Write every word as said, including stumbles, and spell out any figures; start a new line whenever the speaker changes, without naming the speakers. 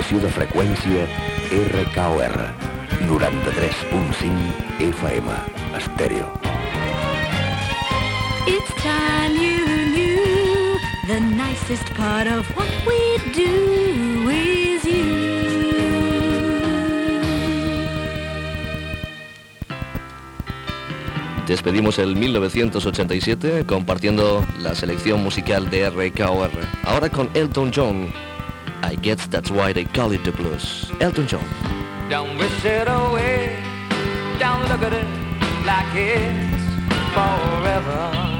estació de freqüència R K O R, noranta-tres punt cinc F M, estèreo.
It's time you knew the nicest part of what we do is you.
Despedimos el mil novecientos ochenta y siete compartiendo la selección musical de R K O R. Ahora con Elton John. I guess that's why they call it the blues. Elton John.
Don't wish it away. Don't look at it like it's forever.